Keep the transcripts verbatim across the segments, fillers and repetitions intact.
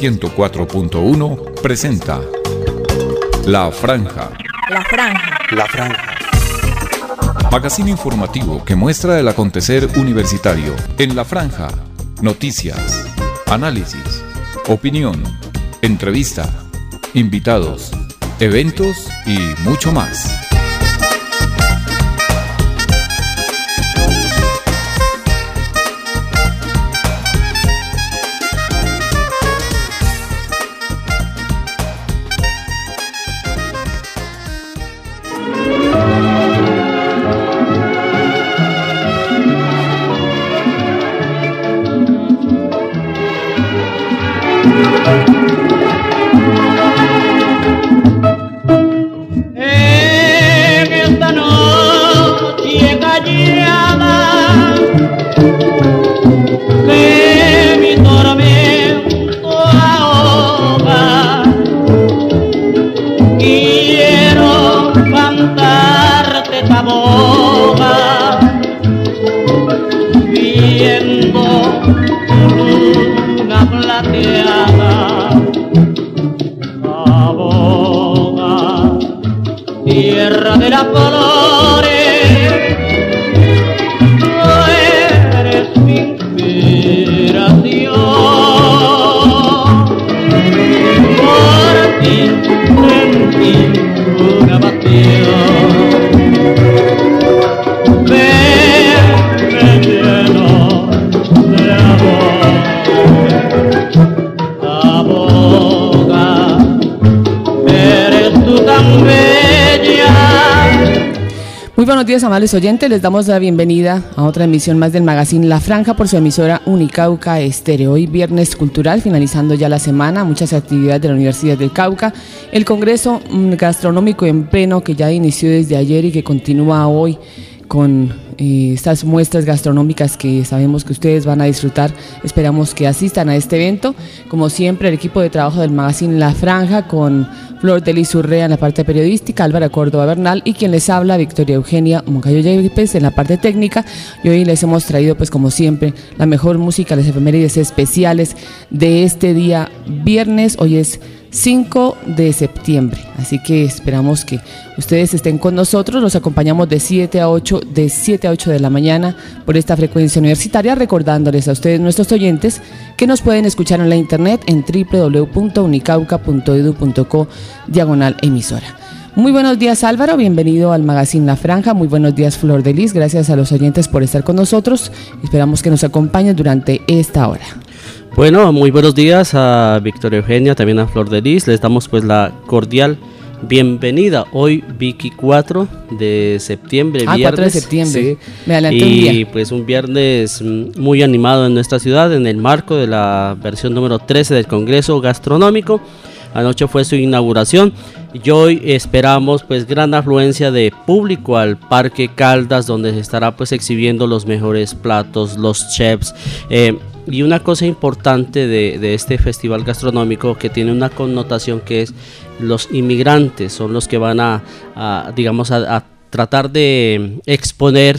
ciento cuatro punto uno presenta La Franja. La Franja. La Franja. Magazine informativo que muestra el acontecer universitario. En La Franja, noticias, análisis, opinión, entrevista, invitados, eventos y mucho más. Tierra de las flores, tú eres mi inspiración. Por ti sentí una pasión. Ven, me lleno de amor. Aboga, eres tú tan bella. Muy buenos días, amables oyentes, les damos la bienvenida a otra emisión más del Magazine La Franja por su emisora Unicauca Estéreo. Hoy viernes cultural, finalizando ya la semana, muchas actividades de la Universidad del Cauca, el Congreso Gastronómico en pleno que ya inició desde ayer y que continúa hoy con eh, estas muestras gastronómicas que sabemos que ustedes van a disfrutar. Esperamos que asistan a este evento. Como siempre, el equipo de trabajo del Magazine La Franja con Flor de Lis Urrea en la parte periodística, Álvaro Córdoba Bernal y quien les habla, Victoria Eugenia Moncayo Yepes en la parte técnica. Y hoy les hemos traído, pues como siempre, la mejor música, las efemérides especiales de este día viernes. Hoy es cinco de septiembre, así que esperamos que ustedes estén con nosotros. Los acompañamos de siete a ocho, de siete a ocho de la mañana por esta frecuencia universitaria, recordándoles a ustedes, nuestros oyentes, que nos pueden escuchar en la internet en doble u doble u doble u punto unicauca punto edu punto co diagonal emisora. Muy buenos días, Álvaro, bienvenido al Magazine La Franja. Muy buenos días, Flor de Lis, gracias a los oyentes por estar con nosotros. Esperamos que nos acompañen durante esta hora. Bueno, muy buenos días a Victoria Eugenia, también a Flor de Lis. Les damos pues la cordial bienvenida. Hoy Vicky cuatro de septiembre, ah, viernes. cuatro de septiembre. Sí. Me adelanté y un día. Pues un viernes muy animado en nuestra ciudad en el marco de la versión número trece del Congreso Gastronómico. Anoche fue su inauguración y hoy esperamos pues gran afluencia de público al Parque Caldas, donde se estará pues exhibiendo los mejores platos, los chefs. Eh, Y una cosa importante de, de este festival gastronómico, que tiene una connotación, que es los inmigrantes son los que van a, a digamos, a, a tratar de exponer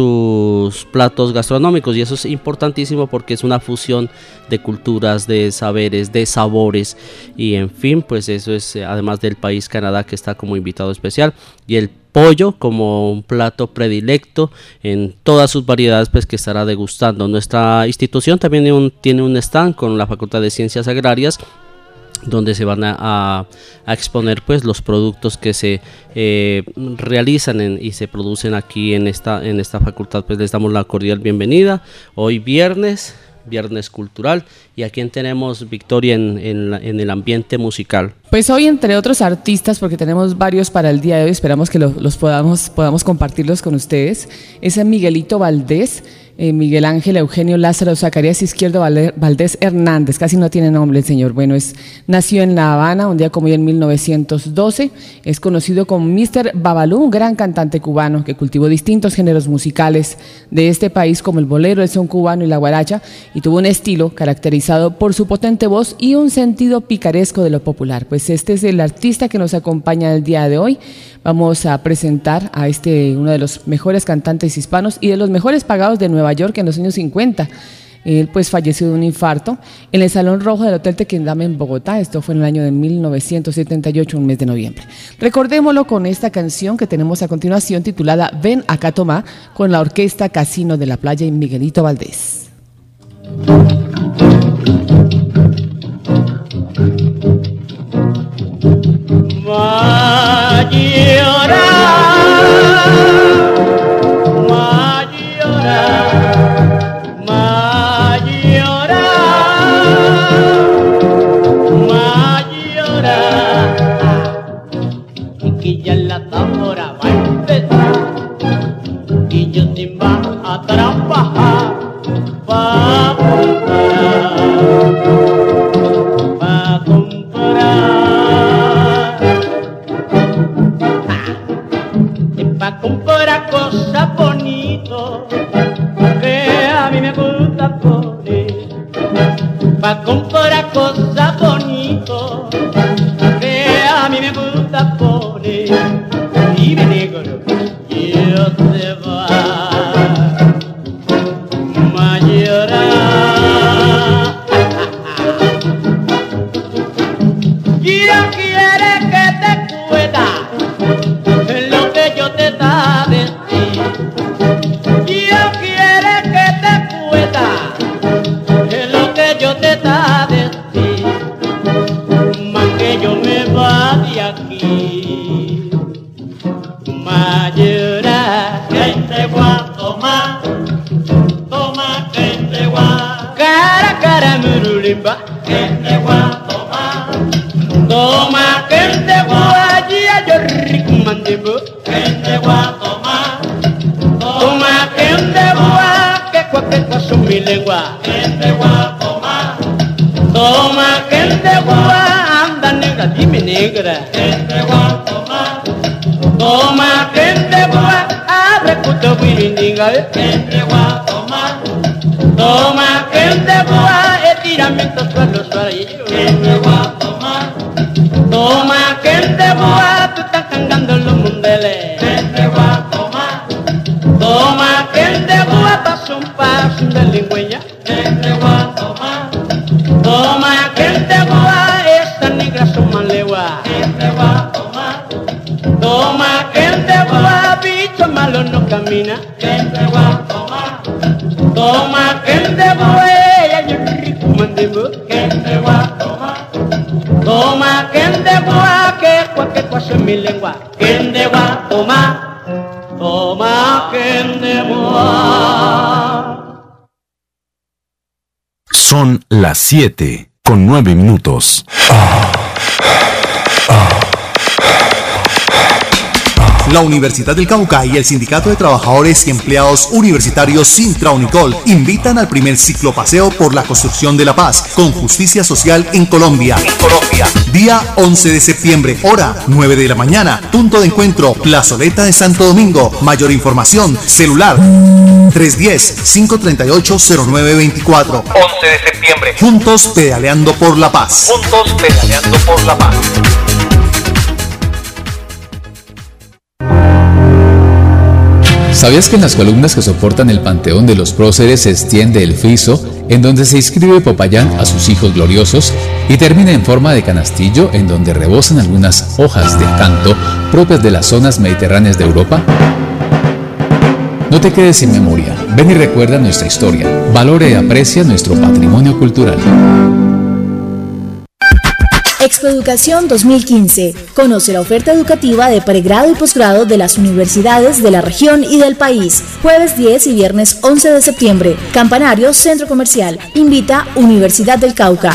sus platos gastronómicos, y eso es importantísimo porque es una fusión de culturas, de saberes, de sabores, y en fin, pues eso es, además del país Canadá, que está como invitado especial, y el pollo como un plato predilecto en todas sus variedades, pues que estará degustando. Nuestra institución también tiene un, tiene un stand con la Facultad de Ciencias Agrarias, donde se van a, a, a exponer pues los productos que se eh, realizan en, y se producen aquí en esta, en esta facultad. Pues les damos la cordial bienvenida. Hoy viernes, viernes cultural, y a quien tenemos, Victoria, en, en, la, en el ambiente musical. Pues hoy, entre otros artistas, porque tenemos varios para el día de hoy, esperamos que lo, los podamos, podamos compartirlos con ustedes, es Miguelito Valdés, eh, Miguel Ángel Eugenio Lázaro Zacarías Izquierdo Valdés Hernández, casi no tiene nombre el señor. Bueno, es, nació en La Habana un día como hoy en mil novecientos doce, es conocido como míster Babalú, un gran cantante cubano que cultivó distintos géneros musicales de este país como el bolero, el son cubano y la guaracha, y tuvo un estilo caracterizado por su potente voz y un sentido picaresco de lo popular. Pues este es el artista que nos acompaña el día de hoy. Vamos a presentar a este, uno de los mejores cantantes hispanos y de los mejores pagados de Nueva York en los años cincuenta. Él pues falleció de un infarto en el Salón Rojo del Hotel Tequendama en Bogotá. Esto fue en el año de mil novecientos setenta y ocho, un mes de noviembre. Recordémoslo con esta canción que tenemos a continuación titulada Ven acá Tomá, con la orquesta Casino de la Playa y Miguelito Valdés. Va a llorar, va a llorar, va a llorar, va a llorar, y que ya la tambora va a empezar, y yo sin va a trabajar, va a comprar, va a comprar. Pa' comprar cosas bonitas que a mí me gusta poner, pa' comprar cosas bonitas que a mí me gusta poner, y mi negro, yo te va a llorar. Yo quiero que te cuida lo que yo te da de ti. Yo quiero que te cuida lo que yo te da de ti. Más que yo me va de aquí. Mayora, que te voy a tomar. Toma que te voy a. Cara, cara, murulimba, que te voy a tomar. Toma que te voy a yo rico mandimbo, que te voy a tomar. Toma que te voy a, que cualquier cosa es mi lengua, que te voy a tomar. Toma que te voy a, anda negra, dime negra, que te voy a tomar. Toma que te voy a, abre puto birindinga, que te voy a tomar. Toma que te voy a, estiramiento suelo suelo, que te voy a tomar. Toma que te voy a, tú estás cantando los mundeles, que te voy a tomar. Toma que te voy a, paso un paso de lingüeña, que te voy a tomar. Toma que te voy a, estas negras son más leguas, que te voy a tomar. Toma que te voy a, bicho malo no camina, que te voy a tomar. Toma que te voy a, yo rico mandimbo, que te voy a tomar. Toma que te voy a, que cualquier cosa en mi lengua, que te voy a tomar. Toma que te voy a. Son las siete con nueve minutos. La Universidad del Cauca y el Sindicato de Trabajadores y Empleados Universitarios Sintra-Unicol invitan al primer ciclopaseo por la construcción de la paz con justicia social en Colombia. En Colombia. Día once de septiembre, hora nueve de la mañana. Punto de encuentro, Plazoleta de Santo Domingo. Mayor información, celular tres uno cero, cinco tres ocho, cero nueve dos cuatro. once de septiembre. Juntos pedaleando por la paz. Juntos pedaleando por la paz. ¿Sabías que en las columnas que soportan el panteón de los próceres se extiende el friso, en donde se inscribe Popayán a sus hijos gloriosos, y termina en forma de canastillo, en donde rebosan algunas hojas de acanto propias de las zonas mediterráneas de Europa? No te quedes sin memoria, ven y recuerda nuestra historia, valora y aprecia nuestro patrimonio cultural. Expoeducación dos mil quince. Conoce la oferta educativa de pregrado y posgrado de las universidades de la región y del país. Jueves diez y viernes once de septiembre. Campanario Centro Comercial. Invita Universidad del Cauca.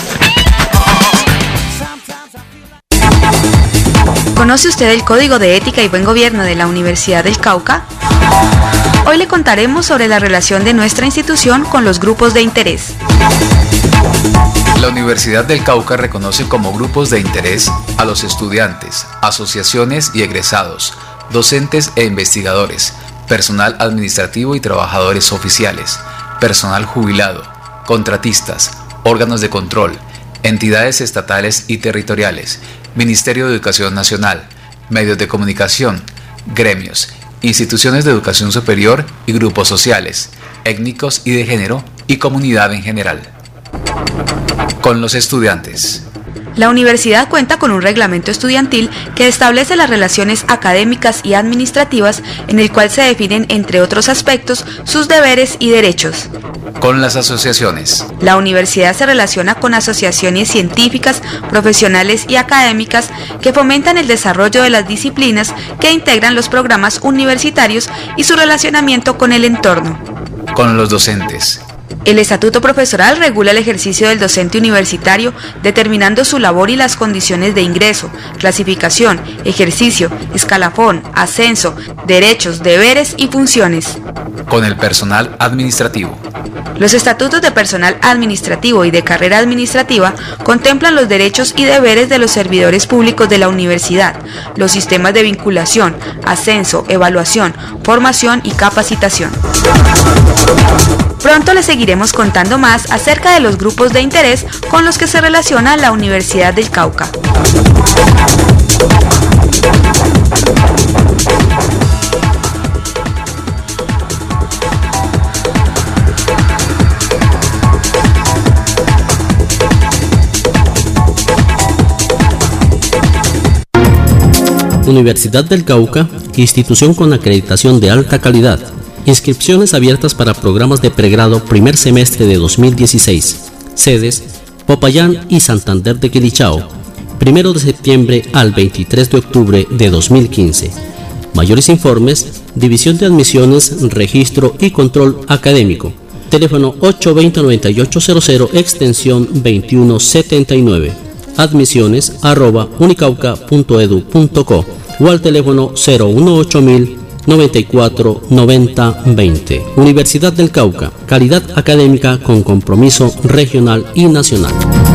¿Conoce usted el Código de Ética y Buen Gobierno de la Universidad del Cauca? Hoy le contaremos sobre la relación de nuestra institución con los grupos de interés. La Universidad del Cauca reconoce como grupos de interés a los estudiantes, asociaciones y egresados, docentes e investigadores, personal administrativo y trabajadores oficiales, personal jubilado, contratistas, órganos de control, entidades estatales y territoriales, Ministerio de Educación Nacional, medios de comunicación, gremios, instituciones de educación superior y grupos sociales, étnicos y de género, y comunidad en general. Con los estudiantes. La universidad cuenta con un reglamento estudiantil que establece las relaciones académicas y administrativas, en el cual se definen, entre otros aspectos, sus deberes y derechos. Con las asociaciones. La universidad se relaciona con asociaciones científicas, profesionales y académicas que fomentan el desarrollo de las disciplinas que integran los programas universitarios y su relacionamiento con el entorno. Con los docentes. El estatuto profesoral regula el ejercicio del docente universitario, determinando su labor y las condiciones de ingreso, clasificación, ejercicio, escalafón, ascenso, derechos, deberes y funciones. Con el personal administrativo. Los estatutos de personal administrativo y de carrera administrativa contemplan los derechos y deberes de los servidores públicos de la universidad, los sistemas de vinculación, ascenso, evaluación, formación y capacitación. Pronto les seguiremos contando más acerca de los grupos de interés con los que se relaciona la Universidad del Cauca. Universidad del Cauca, institución con acreditación de alta calidad. Inscripciones abiertas para programas de pregrado primer semestre de dos mil dieciséis. Sedes: Popayán y Santander de Quilichao, primero de septiembre al veintitrés de octubre de dos mil quince. Mayores informes: División de Admisiones, Registro y Control Académico. Teléfono ocho dos cero, nueve ocho cero cero, extensión veintiuno setenta y nueve. Admisiones arroba unicauca punto edu punto co o al teléfono cero uno ocho mil noventa y cuatro noventa veinte. Universidad del Cauca, calidad académica con compromiso regional y nacional.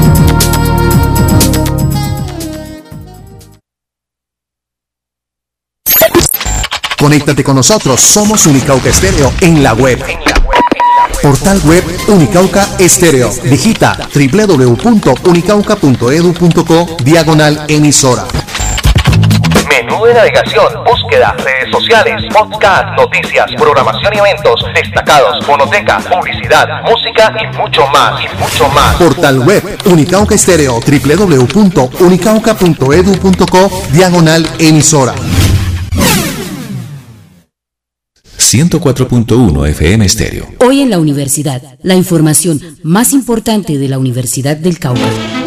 Conéctate con nosotros, somos Unicauca Estéreo en la web. Portal web Unicauca Estéreo. Digita doble u doble u doble u punto unicauca punto edu punto co diagonal emisora. Menú de navegación, búsqueda, redes sociales, podcast, noticias, programación y eventos, destacados, fonoteca, publicidad, música y mucho más, y mucho más. Portal web Unicauca Estéreo, doble u doble u doble u punto unicauca punto edu punto co diagonal emisora. ciento cuatro punto uno F M Estéreo. Hoy en la universidad, la información más importante de la Universidad del Cauca.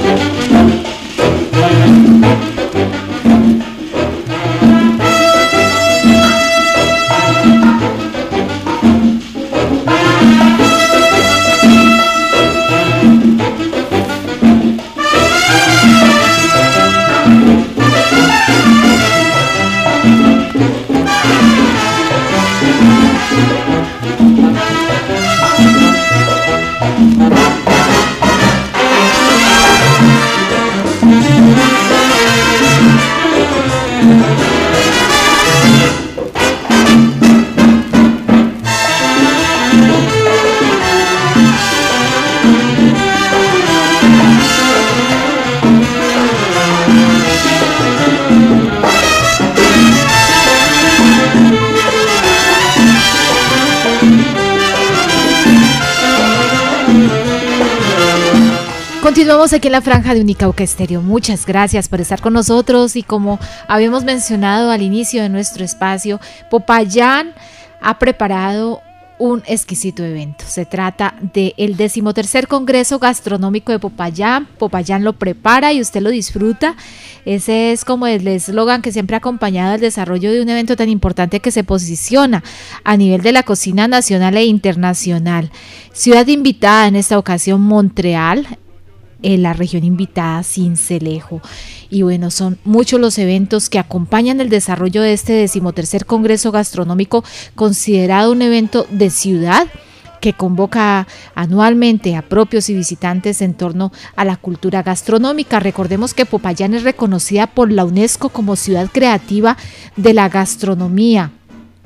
Continuamos aquí en la franja de Unicauca Estéreo. Muchas gracias por estar con nosotros y como habíamos mencionado al inicio de nuestro espacio, Popayán ha preparado un exquisito evento. Se trata del decimotercer Congreso Gastronómico de Popayán. Popayán lo prepara y usted lo disfruta. Ese es como el eslogan que siempre ha acompañado el desarrollo de un evento tan importante que se posiciona a nivel de la cocina nacional e internacional. Ciudad invitada en esta ocasión, Montreal. En la región invitada, Sincelejo. Y bueno, son muchos los eventos que acompañan el desarrollo de este decimotercer Congreso Gastronómico, considerado un evento de ciudad que convoca anualmente a propios y visitantes en torno a la cultura gastronómica. Recordemos que Popayán es reconocida por la UNESCO como ciudad creativa de la gastronomía.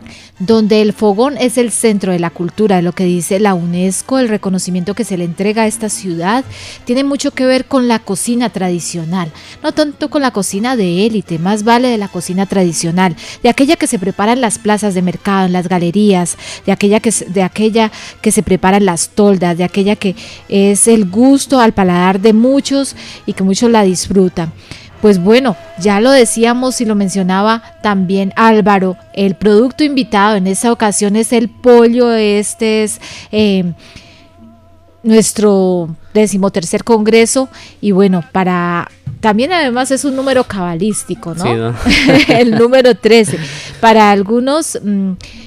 donde el fogón es el centro de la cultura, de lo que dice la UNESCO, el reconocimiento que se le entrega a esta ciudad, tiene mucho que ver con la cocina tradicional, no tanto con la cocina de élite, más vale de la cocina tradicional, de aquella que se prepara en las plazas de mercado, en las galerías, de aquella que, de aquella que se prepara en las toldas, de aquella que es el gusto al paladar de muchos y que muchos la disfrutan. Pues bueno, ya lo decíamos y lo mencionaba también Álvaro, el producto invitado en esta ocasión es el pollo, este es eh, nuestro decimotercer congreso y bueno, para también además es un número cabalístico, ¿no? Sí, ¿no? El número trece, para algunos mmm,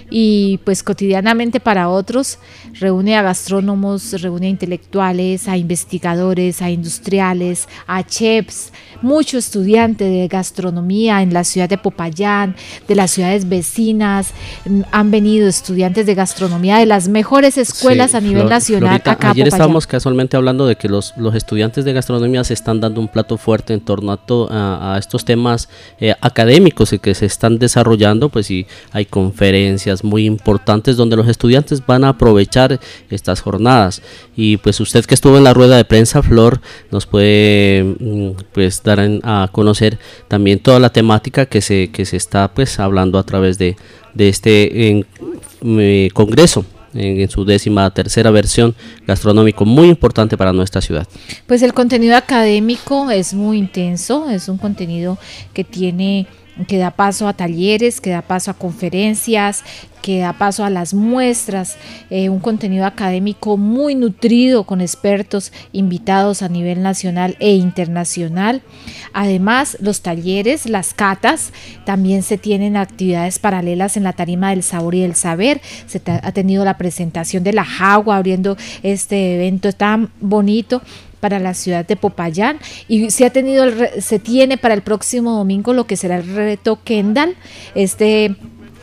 y pues cotidianamente para otros, reúne a gastrónomos, reúne a intelectuales, a investigadores, a industriales, a chefs, mucho estudiante de gastronomía en la ciudad de Popayán, de las ciudades vecinas, han venido estudiantes de gastronomía de las mejores escuelas sí, a nivel Flor, nacional. Florita, acá ayer Popayán. Estábamos casualmente hablando de que los, los estudiantes de gastronomía se están dando un plato fuerte en torno a, to, a, a estos temas eh, académicos y que se están desarrollando, pues sí, hay conferencias muy importantes donde los estudiantes van a aprovechar estas jornadas y pues usted que estuvo en la rueda de prensa, Flor, nos puede pues dar en, a conocer también toda la temática que se que se está pues hablando a través de, de este en, eh, congreso en, en su décima tercera versión gastronómico, muy importante para nuestra ciudad. Pues el contenido académico es muy intenso, es un contenido que tiene que da paso a talleres, que da paso a conferencias, que da paso a las muestras, eh, un contenido académico muy nutrido con expertos invitados a nivel nacional e internacional. Además, los talleres, las catas, también se tienen actividades paralelas en la tarima del sabor y del saber. Se ha tenido la presentación de la Jagua abriendo este evento tan bonito para la ciudad de Popayán y se ha tenido el, se tiene para el próximo domingo lo que será el reto Kendall. Este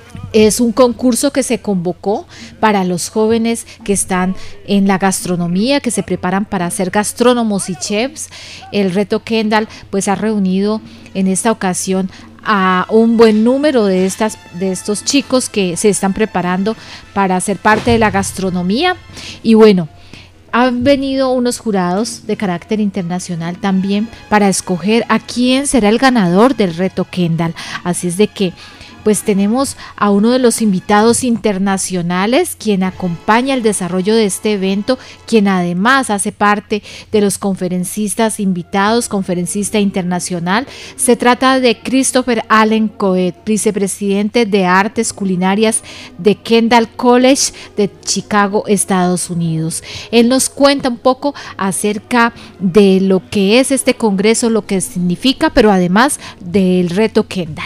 es un concurso que se convocó para los jóvenes que están en la gastronomía, que se preparan para ser gastrónomos y chefs. El reto Kendall pues ha reunido en esta ocasión a un buen número de estas de estos chicos que se están preparando para ser parte de la gastronomía y bueno, han venido unos jurados de carácter internacional también para escoger a quién será el ganador del reto Kendall. Así es de que pues tenemos a uno de los invitados internacionales quien acompaña el desarrollo de este evento, quien además hace parte de los conferencistas invitados, conferencista internacional. Se trata de Christopher Allen Coet, vicepresidente de Artes Culinarias de Kendall College de Chicago, Estados Unidos. Él nos cuenta un poco acerca de lo que es este congreso, lo que significa, pero además del reto Kendall.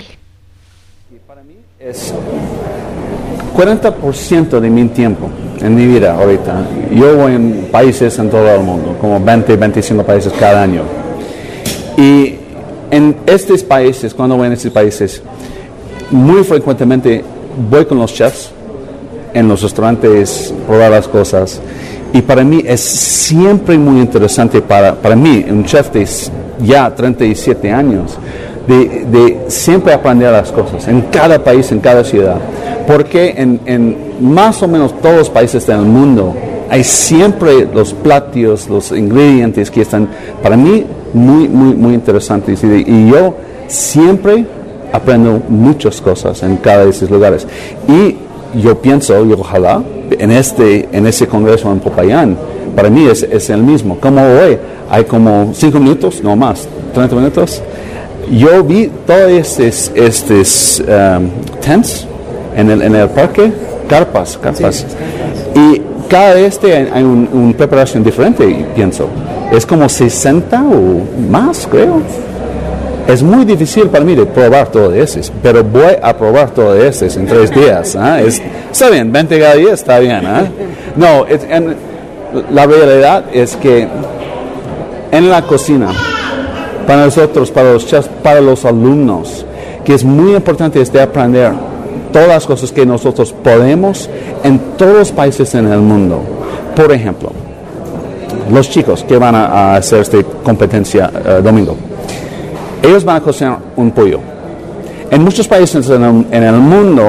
Es cuarenta por ciento de mi tiempo en mi vida ahorita. Yo voy en países en todo el mundo, como veinte, veinticinco países cada año. Y en estos países, cuando voy en estos países, muy frecuentemente voy con los chefs en los restaurantes, probar las cosas. Y para mí es siempre muy interesante, para, para mí, un chef de ya treinta y siete años, De, de siempre aprender las cosas, en cada país, en cada ciudad, porque en, en más o menos todos los países del mundo hay siempre los platillos, los ingredientes que están, para mí, muy, muy, muy interesantes, y, y yo siempre aprendo muchas cosas en cada de esos lugares, y yo pienso, y ojalá, en este, en ese congreso en Popayán, para mí es, es el mismo, como hoy, hay como cinco minutos, no más, treinta minutos. Yo vi todos estos, estos um, tents en el, en el parque, carpas, carpas, sí. Y cada este hay, hay una un preparación diferente, pienso. Es como sesenta o más, creo. Es muy difícil para mí de probar todo eso, pero voy a probar todo eso en tres días. ¿eh? Es, está bien, veinte cada día está bien. ¿eh? No, es, en, la realidad es que en la cocina, para nosotros, para los chefs, para los alumnos, que es muy importante es de aprender todas las cosas que nosotros podemos en todos los países en el mundo. Por ejemplo, los chicos que van a, a hacer esta competencia uh, domingo, ellos van a cocinar un pollo. En muchos países en el, en el mundo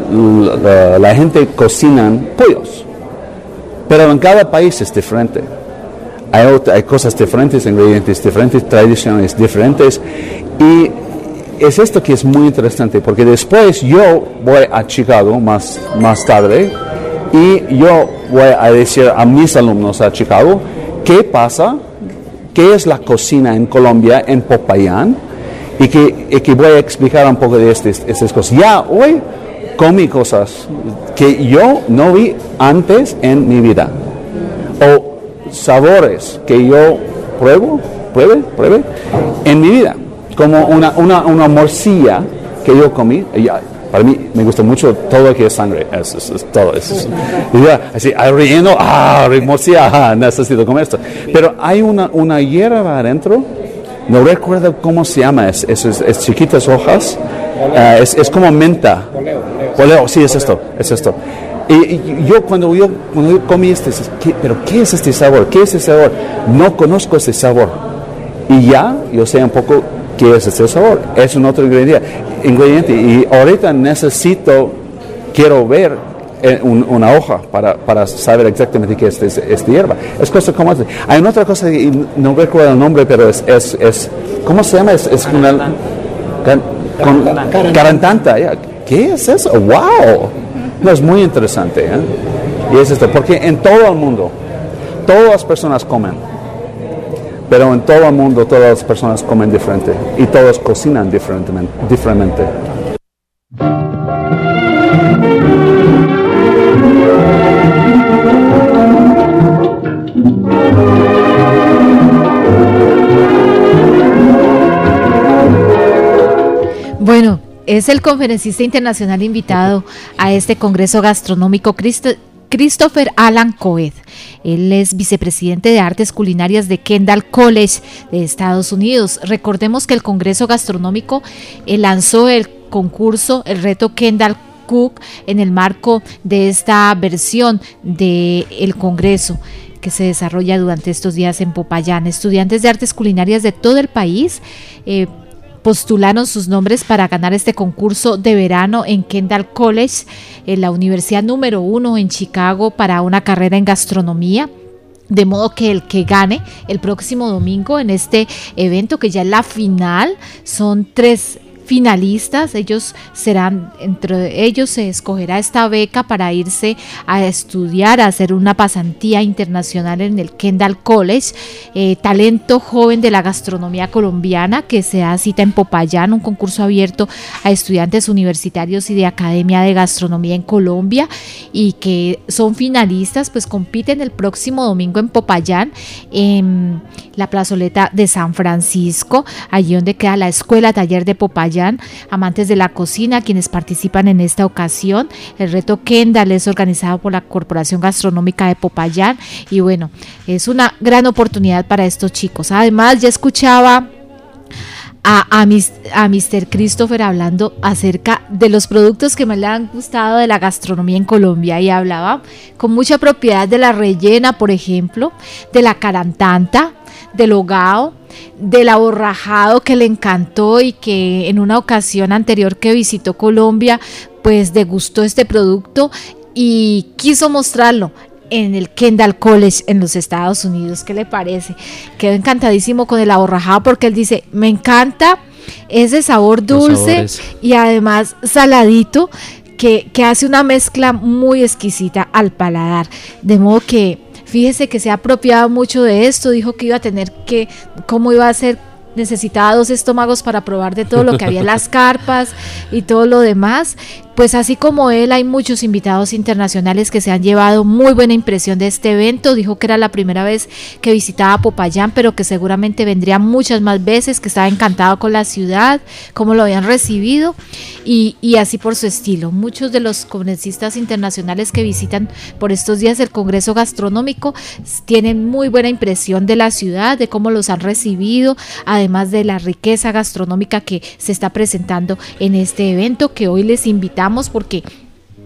la, la gente cocina pollos, pero en cada país es diferente. Hay, otra, hay cosas diferentes, ingredientes diferentes, tradiciones diferentes, y es esto que es muy interesante, porque después yo voy a Chicago más, más tarde, y yo voy a decir a mis alumnos a Chicago, ¿qué pasa? ¿Qué es la cocina en Colombia, en Popayán? Y que, y que voy a explicar un poco de estas, estas cosas. Ya hoy comí cosas que yo no vi antes en mi vida, o sabores que yo pruebo, pruebe, pruebe en mi vida, como una, una, una morcilla que yo comí. Ya, para mí me gusta mucho todo lo que es sangre, es, es, es todo eso. Es, y ya, así, hay relleno, ah, morcilla, ah, necesito comer esto. Pero hay una, una hierba adentro, no recuerdo cómo se llama, es, es, es, es chiquitas hojas, uh, es, es como menta. Poleo, poleo, sí, es esto, es esto. Y, y yo cuando yo, cuando yo comí este, ¿qué, pero ¿qué es este sabor? ¿Qué es este sabor? No conozco ese sabor. Y ya yo sé un poco qué es este sabor. Es un otro ingrediente. ingrediente y ahorita necesito, quiero ver un, una hoja para, para saber exactamente qué es esta este hierba. Es cosa como esta. Hay una otra cosa, y no recuerdo el nombre, pero es, es, es ¿cómo se llama? Es, es una, can, con, carantanta. ¿Qué es eso? ¡Wow! No, es muy interesante, ¿eh? Y es esto, porque en todo el mundo, todas las personas comen, pero en todo el mundo todas las personas comen diferente y todos cocinan diferentemente. diferentemente. Bueno, es el conferencista internacional invitado a este Congreso Gastronómico Christ- Christopher Alan Coed. Él es vicepresidente de Artes Culinarias de Kendall College de Estados Unidos. Recordemos que el Congreso Gastronómico eh, lanzó el concurso, el reto Kendall Cook, en el marco de esta versión del Congreso que se desarrolla durante estos días en Popayán. Estudiantes de artes culinarias de todo el país eh, postularon sus nombres para ganar este concurso de verano en Kendall College, en la universidad número uno en Chicago, para una carrera en gastronomía. De modo que el que gane el próximo domingo en este evento, que ya es la final, son tres finalistas, ellos serán, entre ellos se escogerá esta beca para irse a estudiar, a hacer una pasantía internacional en el Kendall College, eh, talento joven de la gastronomía colombiana, que se da cita en Popayán, un concurso abierto a estudiantes universitarios y de academia de gastronomía en Colombia, y que son finalistas, pues compiten el próximo domingo en Popayán, en la plazoleta de San Francisco, allí donde queda la escuela taller de Popayán. Amantes de la cocina, quienes participan en esta ocasión. El reto Kendall es organizado por la Corporación Gastronómica de Popayán y bueno, es una gran oportunidad para estos chicos. Además, ya escuchaba a, a, mis, a mister Christopher hablando acerca de los productos que me le han gustado de la gastronomía en Colombia, y hablaba con mucha propiedad de la rellena, por ejemplo, de la carantanta, del hogao, del aborrajado, que le encantó y que en una ocasión anterior que visitó Colombia pues degustó este producto y quiso mostrarlo en el Kendall College en los Estados Unidos. ¿Qué le parece? Quedó encantadísimo con el aborrajado, porque él dice, me encanta ese sabor dulce y además saladito, que, que hace una mezcla muy exquisita al paladar, de modo que fíjese que se ha apropiado mucho de esto. Dijo que iba a tener que, cómo iba a ser, necesitaba dos estómagos para probar de todo lo que había en las carpas y todo lo demás. Pues así como él, hay muchos invitados internacionales que se han llevado muy buena impresión de este evento. Dijo que era la primera vez que visitaba Popayán, pero que seguramente vendría muchas más veces, que estaba encantado con la ciudad, cómo lo habían recibido y, y así por su estilo. Muchos de los conferencistas internacionales que visitan por estos días el Congreso Gastronómico tienen muy buena impresión de la ciudad, de cómo los han recibido, además de la riqueza gastronómica que se está presentando en este evento, que hoy les invitamos porque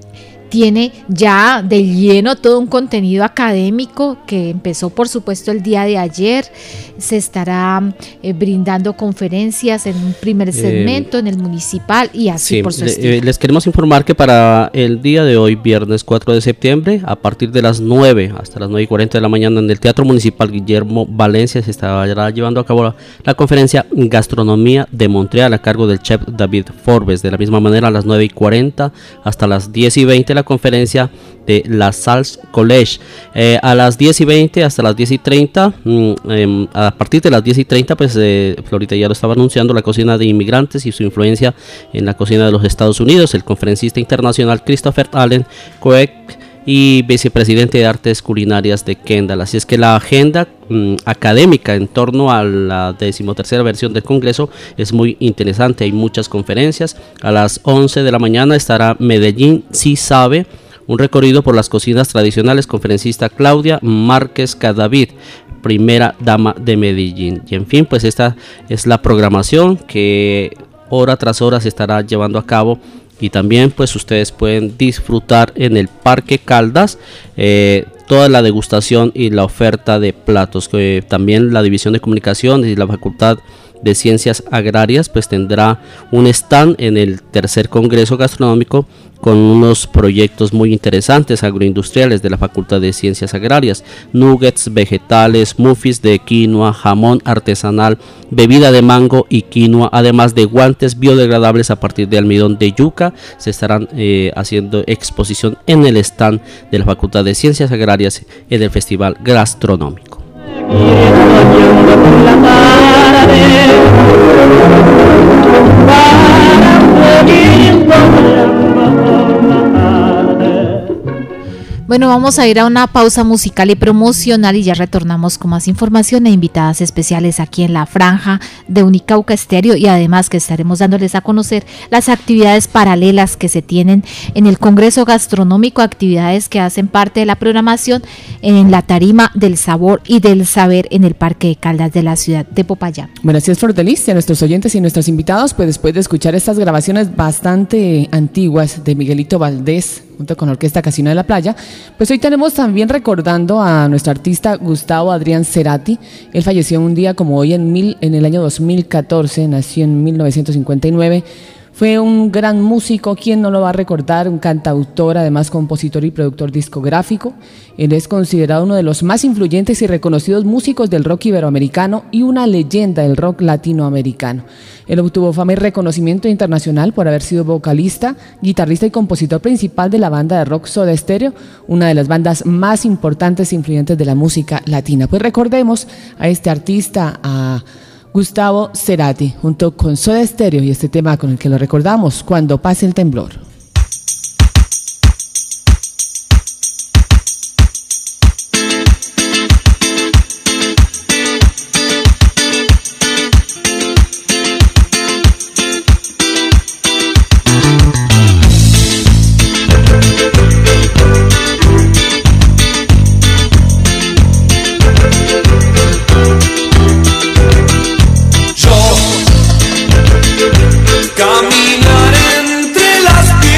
tiene ya de lleno todo un contenido académico que empezó por supuesto el día de ayer. Se estará eh, brindando conferencias en un primer segmento, eh, en el municipal y así sí, por su le, estilo. eh, les queremos informar que para el día de hoy, viernes cuatro de septiembre, a partir de las nueve hasta las nueve y cuarenta de la mañana en el Teatro Municipal Guillermo Valencia se estará llevando a cabo la, la conferencia Gastronomía de Montreal a cargo del chef David Forbes. De la misma manera, a las nueve y cuarenta hasta las diez y veinte la conferencia de la Salles College. Eh, a las diez y veinte hasta las diez y treinta, mmm, eh, a partir de las diez y treinta, pues eh, Florita ya lo estaba anunciando, la cocina de inmigrantes y su influencia en la cocina de los Estados Unidos. El conferencista internacional Christopher Allen Coeck y vicepresidente de Artes Culinarias de Kendall. Así es que la agenda mmm, académica en torno a la decimotercera versión del Congreso es muy interesante. Hay muchas conferencias. A las once de la mañana estará Medellín Sí Sabe, un recorrido por las cocinas tradicionales, conferencista Claudia Márquez Cadavid, primera dama de Medellín. Y en fin, pues esta es la programación que hora tras hora se estará llevando a cabo. Y también pues ustedes pueden disfrutar en el Parque Caldas eh, toda la degustación y la oferta de platos. Que también la División de Comunicación y la Facultad de Ciencias Agrarias pues tendrá un stand en el tercer Congreso Gastronómico con unos proyectos muy interesantes agroindustriales de la Facultad de Ciencias Agrarias: nuggets vegetales, muffins de quinoa, jamón artesanal, bebida de mango y quinoa, además de guantes biodegradables a partir de almidón de yuca. Se estarán eh, haciendo exposición en el stand de la Facultad de Ciencias Agrarias en el Festival Gastronómico. Bueno, vamos a ir a una pausa musical y promocional y ya retornamos con más información e invitadas especiales aquí en la franja de Unicauca Estéreo, y además que estaremos dándoles a conocer las actividades paralelas que se tienen en el Congreso Gastronómico, actividades que hacen parte de la programación en la tarima del sabor y del saber en el Parque de Caldas de la ciudad de Popayán. Bueno, así es, Fortelicia, a nuestros oyentes y nuestros invitados, pues después de escuchar estas grabaciones bastante antiguas de Miguelito Valdés junto con la Orquesta Casino de la Playa, pues hoy tenemos también recordando a nuestro artista Gustavo Adrián Cerati. Él falleció un día como hoy en, mil, en el año dos mil catorce, nació en mil novecientos cincuenta y nueve. Fue un gran músico, ¿quién no lo va a recordar? Un cantautor, además compositor y productor discográfico. Él es considerado uno de los más influyentes y reconocidos músicos del rock iberoamericano y una leyenda del rock latinoamericano. Él obtuvo fama y reconocimiento internacional por haber sido vocalista, guitarrista y compositor principal de la banda de rock Soda Stereo, una de las bandas más importantes e influyentes de la música latina. Pues recordemos a este artista, a Gustavo Cerati, junto con Soda Stereo, y este tema con el que lo recordamos, Cuando pase el temblor. Caminar entre las piedras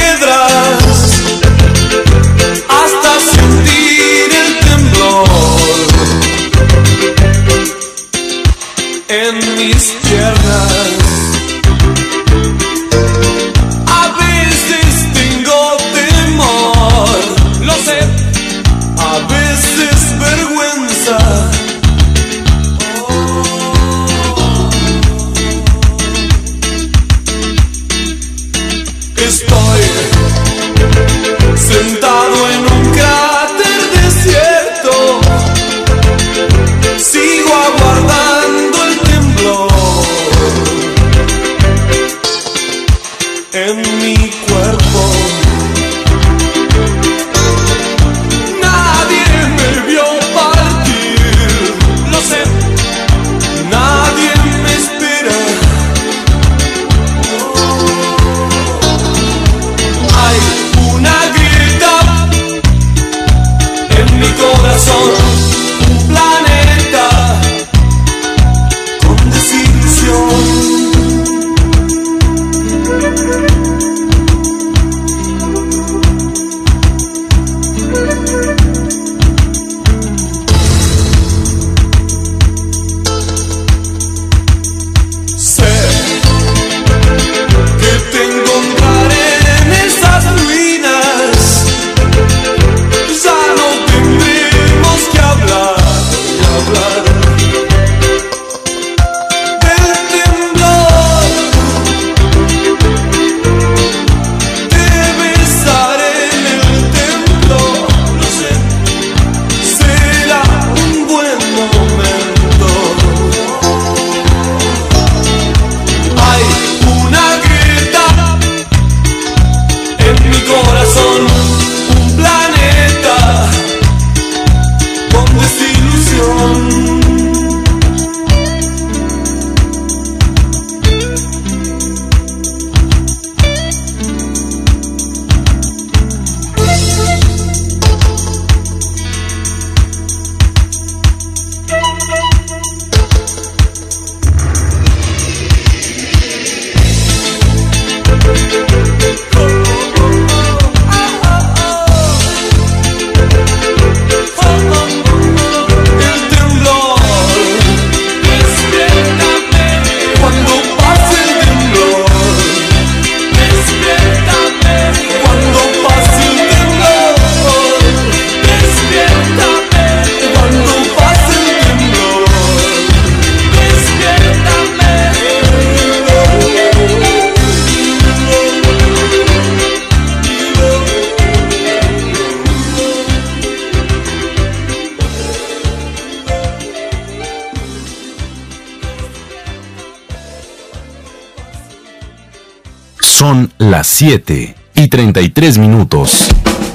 Son las siete y treinta y tres minutos.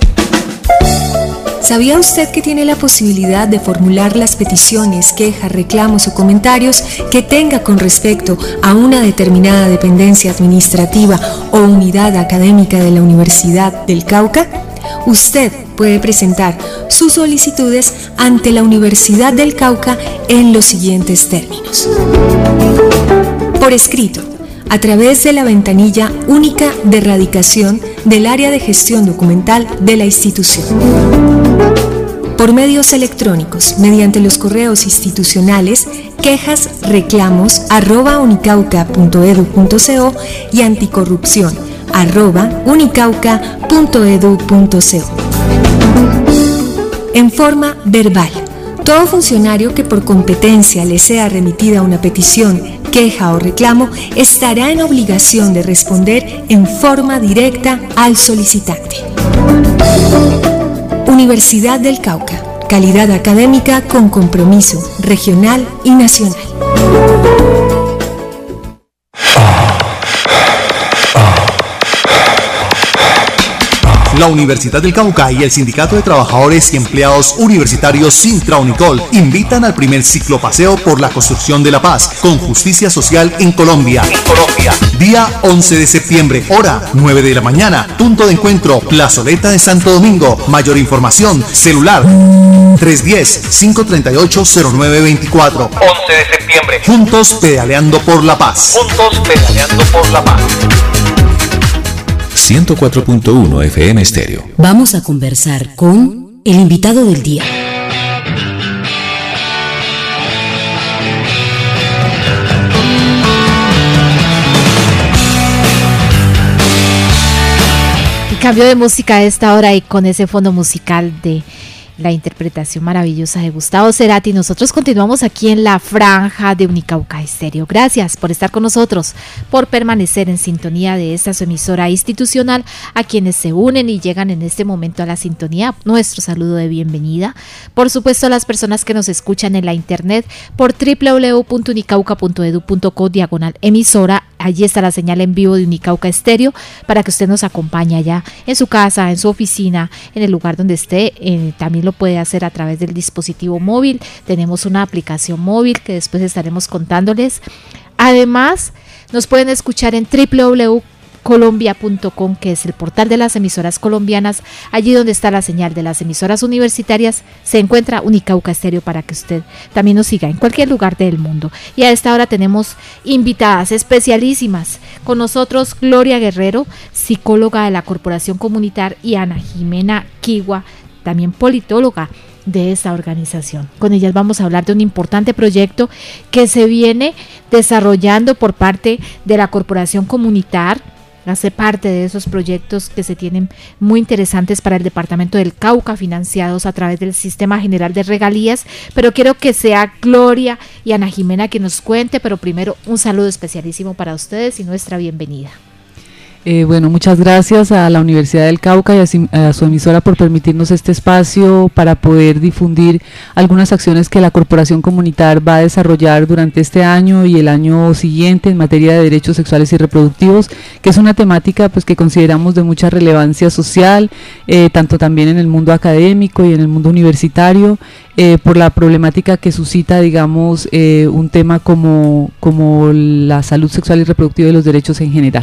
¿Sabía usted que tiene la posibilidad de formular las peticiones, quejas, reclamos o comentarios que tenga con respecto a una determinada dependencia administrativa o unidad académica de la Universidad del Cauca? Usted puede presentar sus solicitudes ante la Universidad del Cauca en los siguientes términos. Por escrito, a través de la ventanilla única de radicación del área de gestión documental de la institución. Por medios electrónicos, mediante los correos institucionales quejas, reclamos, arroba unicauca punto edu punto co y anticorrupción, arroba unicauca punto edu punto co. En forma verbal, todo funcionario que por competencia le sea remitida una petición, queja o reclamo estará en obligación de responder en forma directa al solicitante. Universidad del Cauca, calidad académica con compromiso regional y nacional. La Universidad del Cauca y el Sindicato de Trabajadores y Empleados Universitarios Sintra-Unicol invitan al primer ciclopaseo por la construcción de la paz con justicia social en Colombia. En Colombia. Día once de septiembre, hora nueve de la mañana. Punto de encuentro, Plazoleta de Santo Domingo. Mayor información, celular tres uno cero, cinco tres ocho, cero nueve dos cuatro. once de septiembre. Juntos pedaleando por la paz. Juntos pedaleando por la paz. ciento cuatro punto uno F M Estéreo. Vamos a conversar con el invitado del día. Y cambio de música a esta hora y con ese fondo musical de la interpretación maravillosa de Gustavo Cerati. Nosotros continuamos aquí en la franja de Unicauca Estéreo. Gracias por estar con nosotros, por permanecer en sintonía de esta su emisora institucional, a quienes se unen y llegan en este momento a la sintonía. Nuestro saludo de bienvenida. Por supuesto, a las personas que nos escuchan en la internet por doble u doble u doble u punto unicauca punto edu punto co diagonal emisora. Allí está la señal en vivo de Unicauca Estéreo para que usted nos acompañe allá en su casa, en su oficina, en el lugar donde esté. Eh, también lo puede hacer a través del dispositivo móvil. Tenemos una aplicación móvil que después estaremos contándoles. Además, nos pueden escuchar en doble u doble u doble u punto colombia punto com, que es el portal de las emisoras colombianas. Allí donde está la señal de las emisoras universitarias se encuentra Unicauca Estéreo para que usted también nos siga en cualquier lugar del mundo. Y a esta hora tenemos invitadas especialísimas con nosotros: Gloria Guerrero, psicóloga de la Corporación Comunitar, y Ana Jimena Quigua, también politóloga de esta organización. Con ellas vamos a hablar de un importante proyecto que se viene desarrollando por parte de la Corporación Comunitar. Hace parte de esos proyectos que se tienen muy interesantes para el departamento del Cauca, financiados a través del Sistema General de Regalías. Pero quiero que sea Gloria y Ana Jimena que nos cuente, pero primero un saludo especialísimo para ustedes y nuestra bienvenida. Eh, bueno, muchas gracias a la Universidad del Cauca y a, a su emisora por permitirnos este espacio para poder difundir algunas acciones que la Corporación Comunitar va a desarrollar durante este año y el año siguiente en materia de derechos sexuales y reproductivos, que es una temática pues que consideramos de mucha relevancia social, eh, tanto también en el mundo académico y en el mundo universitario, eh, por la problemática que suscita, digamos, eh, un tema como, como la salud sexual y reproductiva y los derechos en general.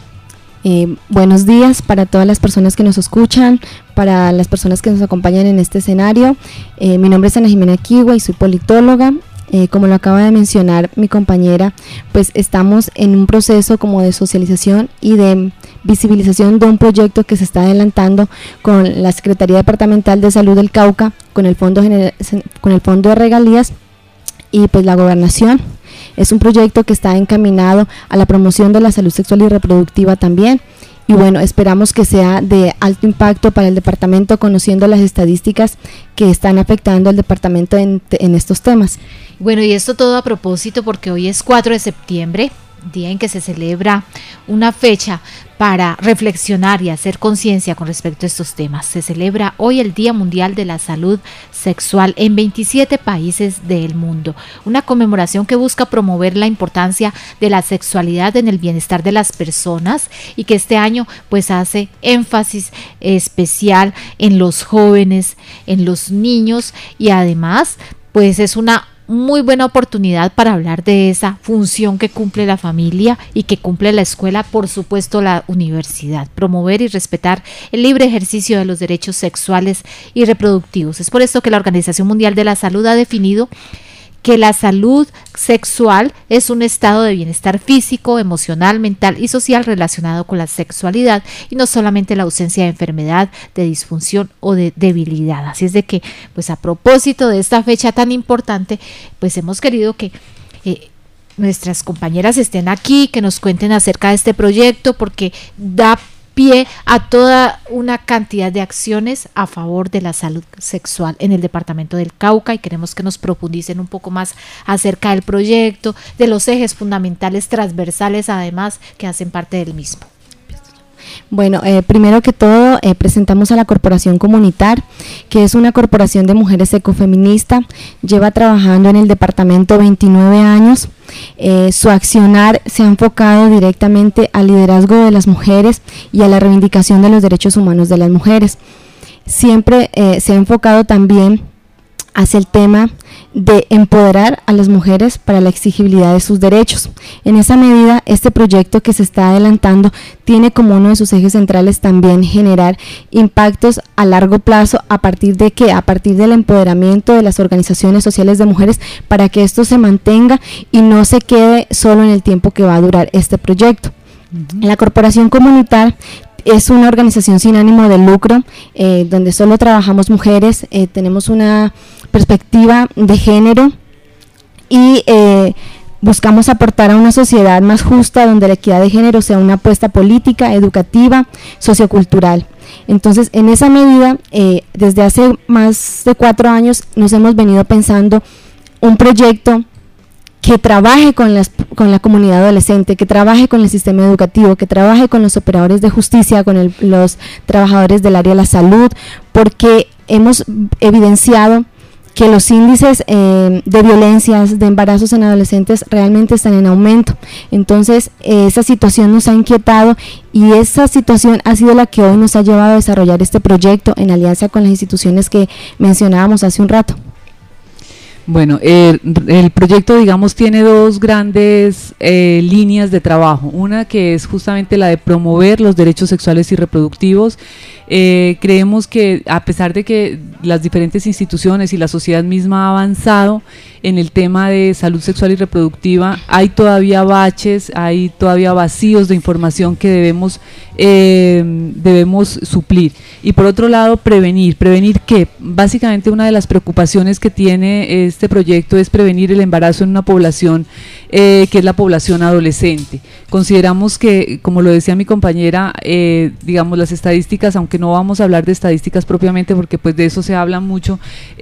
Eh, buenos días para todas las personas que nos escuchan, para las personas que nos acompañan en este escenario. Eh, mi nombre es Ana Jimena Quigua y soy politóloga. Eh, como lo acaba de mencionar mi compañera, pues estamos en un proceso como de socialización y de visibilización de un proyecto que se está adelantando con la Secretaría Departamental de Salud del Cauca, con el Fondo General, con el Fondo de Regalías y pues la Gobernación. Es un proyecto que está encaminado a la promoción de la salud sexual y reproductiva también. Y bueno, esperamos que sea de alto impacto para el departamento, conociendo las estadísticas que están afectando al departamento en, en estos temas. Bueno, y esto todo a propósito porque hoy es cuatro de septiembre, día en que se celebra una fecha para reflexionar y hacer conciencia con respecto a estos temas. Se celebra hoy el Día Mundial de la Salud sexual en veintisiete países del mundo. Una conmemoración que busca promover la importancia de la sexualidad en el bienestar de las personas y que este año pues hace énfasis especial en los jóvenes, en los niños y además pues es una muy buena oportunidad para hablar de esa función que cumple la familia y que cumple la escuela, por supuesto la universidad, promover y respetar el libre ejercicio de los derechos sexuales y reproductivos. Es por esto que la Organización Mundial de la Salud ha definido que la salud sexual es un estado de bienestar físico, emocional, mental y social relacionado con la sexualidad y no solamente la ausencia de enfermedad, de disfunción o de debilidad. Así es de que, pues a propósito de esta fecha tan importante, pues hemos querido que eh, nuestras compañeras estén aquí, que nos cuenten acerca de este proyecto porque da pie a toda una cantidad de acciones a favor de la salud sexual en el departamento del Cauca y queremos que nos profundicen un poco más acerca del proyecto, de los ejes fundamentales transversales además que hacen parte del mismo. Bueno, eh, primero que todo eh, presentamos a la Corporación Comunitar, que es una corporación de mujeres ecofeminista, lleva trabajando en el departamento veintinueve años, eh, su accionar se ha enfocado directamente al liderazgo de las mujeres y a la reivindicación de los derechos humanos de las mujeres. Siempre eh, se ha enfocado también hacia el tema de empoderar a las mujeres para la exigibilidad de sus derechos. En esa medida, este proyecto que se está adelantando tiene como uno de sus ejes centrales también generar impactos a largo plazo a partir de que, a partir del empoderamiento de las organizaciones sociales de mujeres para que esto se mantenga y no se quede solo en el tiempo que va a durar este proyecto. Uh-huh. La Corporación Comunitar es una organización sin ánimo de lucro, eh, donde solo trabajamos mujeres, eh, tenemos una perspectiva de género y eh, buscamos aportar a una sociedad más justa donde la equidad de género sea una apuesta política, educativa, sociocultural. Entonces, en esa medida, eh, desde hace más de cuatro años nos hemos venido pensando un proyecto que trabaje con, las, con la comunidad adolescente, que trabaje con el sistema educativo, que trabaje con los operadores de justicia, con el, los trabajadores del área de la salud, porque hemos evidenciado que los índices eh, de violencias, de embarazos en adolescentes realmente están en aumento. Entonces, eh, esa situación nos ha inquietado y esa situación ha sido la que hoy nos ha llevado a desarrollar este proyecto en alianza con las instituciones que mencionábamos hace un rato. Bueno, el, el proyecto, digamos, tiene dos grandes eh, líneas de trabajo. Una que es justamente la de promover los derechos sexuales y reproductivos. Eh, creemos que a pesar de que las diferentes instituciones y la sociedad misma ha avanzado en el tema de salud sexual y reproductiva, hay todavía baches, hay todavía vacíos de información que debemos, eh, debemos suplir. Y por otro lado, prevenir. ¿Prevenir qué? Básicamente una de las preocupaciones que tiene este proyecto es prevenir el embarazo en una población eh, que es la población adolescente. Consideramos que, como lo decía mi compañera, eh, digamos las estadísticas, aunque no vamos a hablar de estadísticas propiamente porque pues de eso se habla mucho,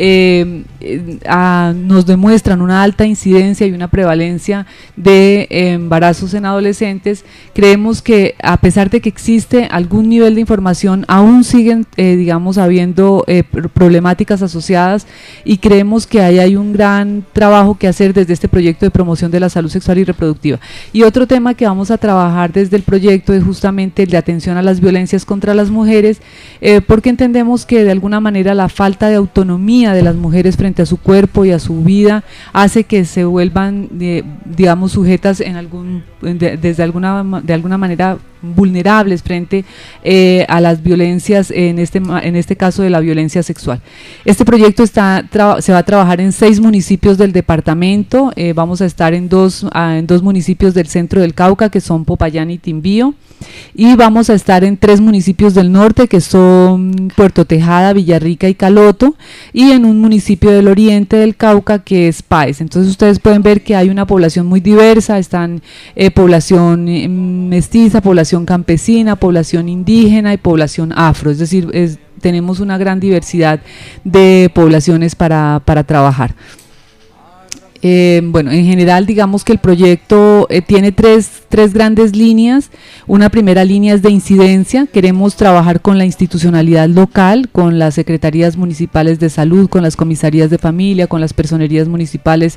eh, eh, a, nos demuestran una alta incidencia y una prevalencia de eh, embarazos en adolescentes. Creemos que a pesar de que existe algún nivel de información, aún siguen eh, digamos habiendo eh, problemáticas asociadas y creemos que ahí hay un gran trabajo que hacer desde este proyecto de promoción de la salud sexual y reproductiva. Y otro tema que vamos a trabajar desde el proyecto es justamente el de atención a las violencias contra las mujeres, eh, porque entendemos que de alguna manera la falta de autonomía de las mujeres frente a su cuerpo y a su vida hace que se vuelvan, eh, digamos, sujetas en algún, de, desde alguna, de alguna manera vulnerables frente eh, a las violencias, en este, en este caso de la violencia sexual. Este proyecto está, se va a trabajar en seis municipios del departamento, eh, vamos a estar en dos, a, en dos municipios del centro del Cauca, que son Popayán y Timbío, y vamos a estar en tres municipios del norte, que son Puerto Tejada, Villarrica y Caloto, y en un municipio del oriente del Cauca, que es Páez. Entonces ustedes pueden ver que hay una población muy diversa, están eh, población eh, mestiza, población campesina, población indígena y población afro, es decir, es, tenemos una gran diversidad de poblaciones para, para trabajar. Eh, bueno, en general digamos que el proyecto eh, tiene tres, tres grandes líneas. Una primera línea es de incidencia. Queremos trabajar con la institucionalidad local, con las secretarías municipales de salud, con las comisarías de familia, con las personerías municipales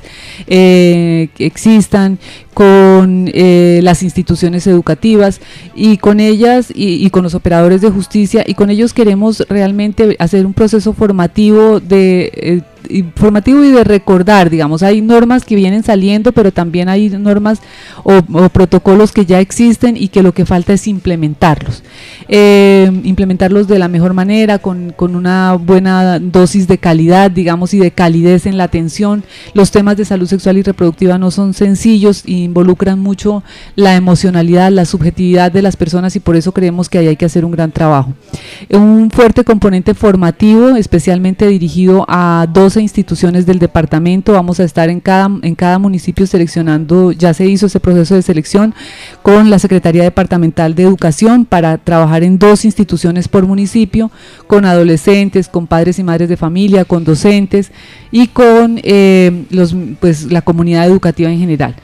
eh, que existan, con eh, las instituciones educativas y con ellas y, y con los operadores de justicia, y con ellos queremos realmente hacer un proceso formativo de eh, informativo y de recordar, digamos, hay normas que vienen saliendo, pero también hay normas o, o protocolos que ya existen y que lo que falta es implementarlos, eh, implementarlos de la mejor manera, con, con una buena dosis de calidad, digamos, y de calidez en la atención. Los temas de salud sexual y reproductiva no son sencillos y involucran mucho la emocionalidad, la subjetividad de las personas, y por eso creemos que ahí hay que hacer un gran trabajo. Un fuerte componente formativo, especialmente dirigido a doce instituciones del departamento. Vamos a estar en cada, en cada municipio seleccionando, ya se hizo ese proceso de selección con la Secretaría Departamental de Educación para trabajar en dos instituciones por municipio, con adolescentes, con padres y madres de familia, con docentes y con eh, los, pues, la comunidad educativa en general.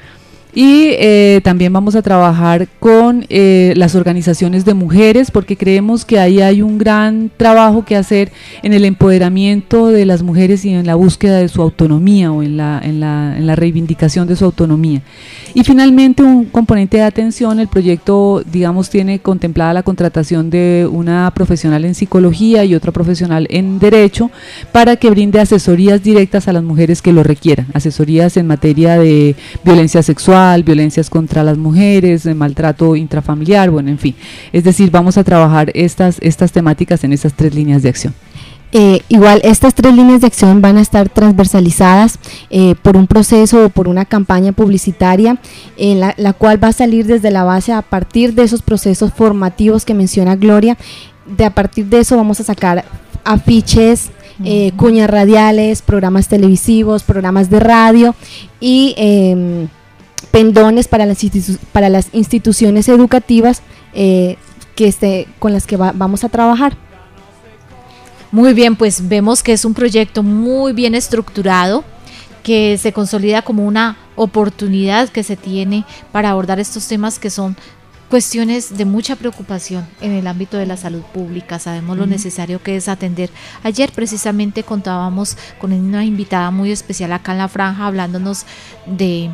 Y eh, también vamos a trabajar con eh, las organizaciones de mujeres, porque creemos que ahí hay un gran trabajo que hacer en el empoderamiento de las mujeres y en la búsqueda de su autonomía o en la, en la, en la reivindicación de su autonomía. Y finalmente, un componente de atención. El proyecto, digamos, tiene contemplada la contratación de una profesional en psicología y otra profesional en derecho para que brinde asesorías directas a las mujeres que lo requieran, asesorías en materia de violencia sexual, violencias contra las mujeres, de maltrato intrafamiliar, bueno, en fin. Es decir, vamos a trabajar estas, estas temáticas en esas tres líneas de acción. Eh, igual estas tres líneas de acción van a estar transversalizadas eh, por un proceso o por una campaña publicitaria en la, la cual va a salir desde la base a partir de esos procesos formativos que menciona Gloria. De a partir de eso vamos a sacar afiches, eh, cuñas radiales, programas televisivos, programas de radio y eh, pendones para las, institu para las instituciones educativas eh, que esté, con las que va, vamos a trabajar. Muy bien, pues vemos que es un proyecto muy bien estructurado, que se consolida como una oportunidad que se tiene para abordar estos temas que son cuestiones de mucha preocupación en el ámbito de la salud pública. Sabemos lo necesario que es atender. Ayer precisamente contábamos con una invitada muy especial acá en La Franja, hablándonos de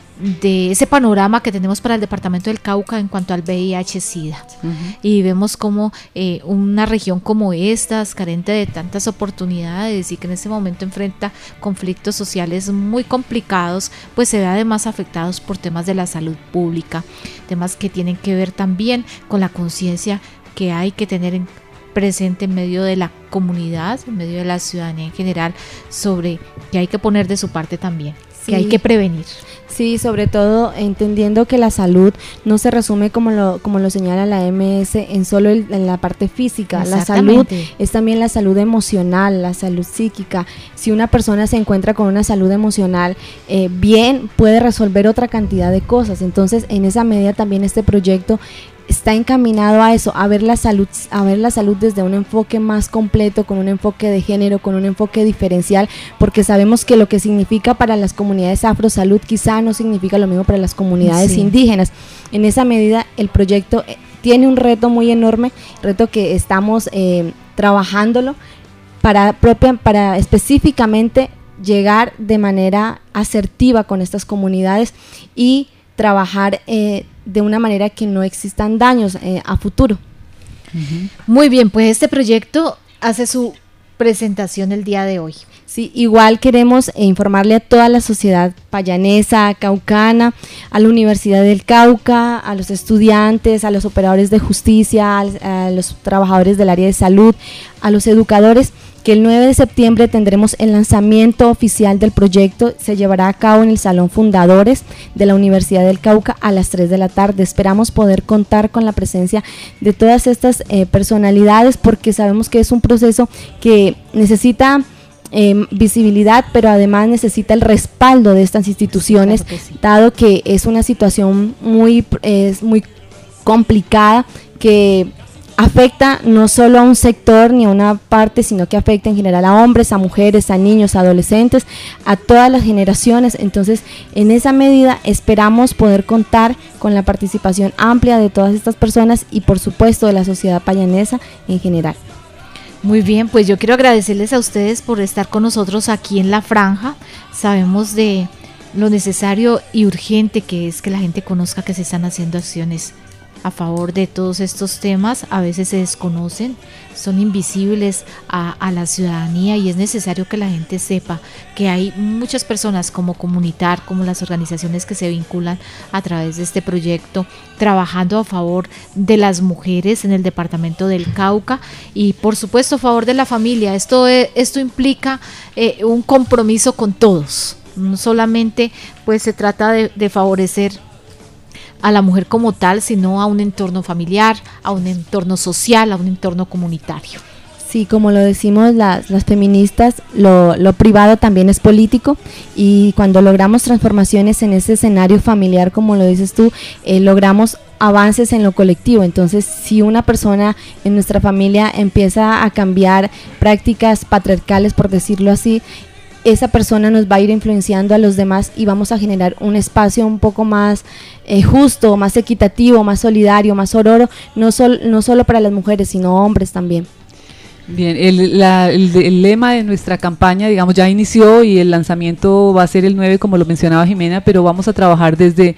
de ese panorama que tenemos para el departamento del Cauca en cuanto al V I H SIDA. Uh-huh. Y vemos como eh, una región como esta, carente de tantas oportunidades y que en este momento enfrenta conflictos sociales muy complicados, pues se ve además afectados por temas de la salud pública, temas que tienen que ver también con la conciencia que hay que tener en presente en medio de la comunidad, en medio de la ciudadanía en general, sobre que hay que poner de su parte también, sí, que hay que prevenir. Sí, sobre todo entendiendo que la salud no se resume como lo, como lo señala la M S en solo el, en la parte física. La salud es también la salud emocional, la salud psíquica. Si una persona se encuentra con una salud emocional eh, bien, puede resolver otra cantidad de cosas. Entonces, en esa medida también este proyecto está encaminado a eso, a ver la salud, a ver la salud desde un enfoque más completo, con un enfoque de género, con un enfoque diferencial, porque sabemos que lo que significa para las comunidades afrosalud quizá no significa lo mismo para las comunidades sí. indígenas. En esa medida el proyecto tiene un reto muy enorme, reto que estamos eh, trabajándolo para propia, para específicamente llegar de manera asertiva con estas comunidades y trabajar eh, de una manera que no existan daños eh, a futuro. Uh-huh. Muy bien, pues este proyecto hace su presentación el día de hoy. Sí, igual queremos eh, informarle a toda la sociedad payanesa, caucana, a la Universidad del Cauca, a los estudiantes, a los operadores de justicia, a, a los trabajadores del área de salud, a los educadores, que el nueve de septiembre tendremos el lanzamiento oficial del proyecto. Se llevará a cabo en el Salón Fundadores de la Universidad del Cauca a las tres de la tarde. Esperamos poder contar con la presencia de todas estas eh, personalidades, porque sabemos que es un proceso que necesita eh, visibilidad, pero además necesita el respaldo de estas instituciones, claro que sí, dado que es una situación muy, es muy complicada, que afecta no solo a un sector ni a una parte, sino que afecta en general a hombres, a mujeres, a niños, a adolescentes, a todas las generaciones. Entonces, en esa medida esperamos poder contar con la participación amplia de todas estas personas y por supuesto de la sociedad payanesa en general. Muy bien, pues yo quiero agradecerles a ustedes por estar con nosotros aquí en La Franja. Sabemos de lo necesario y urgente que es que la gente conozca que se están haciendo acciones a favor de todos estos temas. A veces se desconocen, son invisibles a, a la ciudadanía, y es necesario que la gente sepa que hay muchas personas como Comunitar, como las organizaciones que se vinculan a través de este proyecto, trabajando a favor de las mujeres en el departamento del Cauca y por supuesto a favor de la familia. Esto, esto implica eh, un compromiso con todos, no solamente pues se trata de, de favorecer a la mujer como tal, sino a un entorno familiar, a un entorno social, a un entorno comunitario. Sí, como lo decimos las, las feministas, lo, lo privado también es político, y cuando logramos transformaciones en ese escenario familiar, como lo dices tú, eh, logramos avances en lo colectivo. Entonces, si una persona en nuestra familia empieza a cambiar prácticas patriarcales, por decirlo así, esa persona nos va a ir influenciando a los demás y vamos a generar un espacio un poco más eh, justo, más equitativo, más solidario, más sororo, no, sol, no solo para las mujeres, sino hombres también. Bien, el, la, el, el lema de nuestra campaña, digamos, ya inició y el lanzamiento va a ser el nueve, como lo mencionaba Jimena, pero vamos a trabajar desde